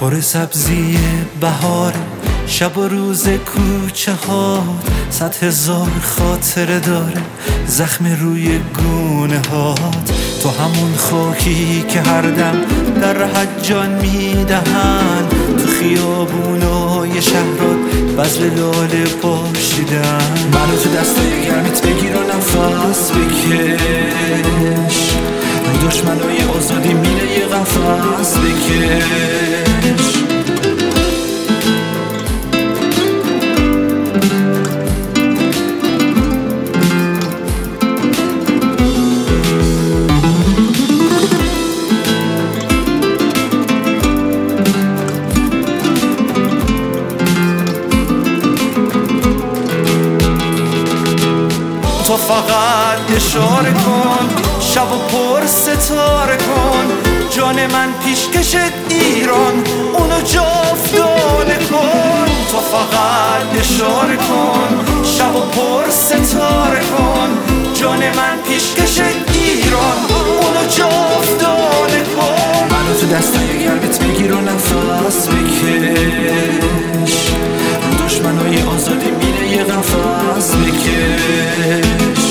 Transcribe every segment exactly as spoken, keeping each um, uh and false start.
پر سبزی بهار، شب و روز کوچه ها، صد هزار خاطره داره زخم روی گونه هات. تو همون خاکی که هر دم در رهت جان میدهن، تو خیابونای شهرات بذل لاله پاشیدن. منو تو دستای گرمیت بگیر و نفس بکش، دشمنای آزادی میره یه قفس بکش. تو فقط اشاره کن، شب و پر ستاره کن، جان من پیشکشت ایران اونو جاودانه کن. تو فقط اشاره کن، شب و پر ستاره کن، جان من پیشکشت ایران اونو جاودانه کن. منو تو دستای گرمت بگیر و نفس بکش، دشمنای آزادی میره یه قفس بکش.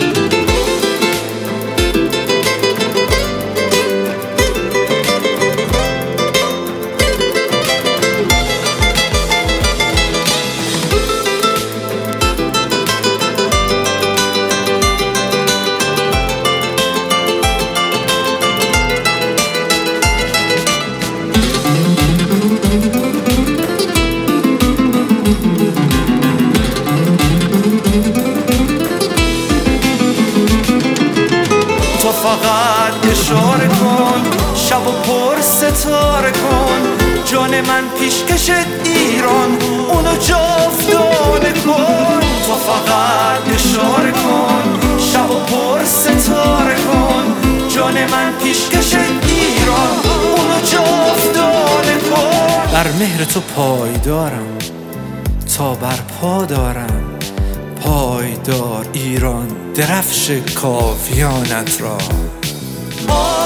تو فقط اشاره کن، شب و پر ستاره کن، جان من پیشکشت ایران اونو جاودانه کن. تو فقط اشاره کن، شب و پر ستاره کن، جان من پیشکشت ایران اونو جاودانه کن. بر مهر تو پایدارم تا بر پا دارم، پایدار ایران درفش کاویانت را.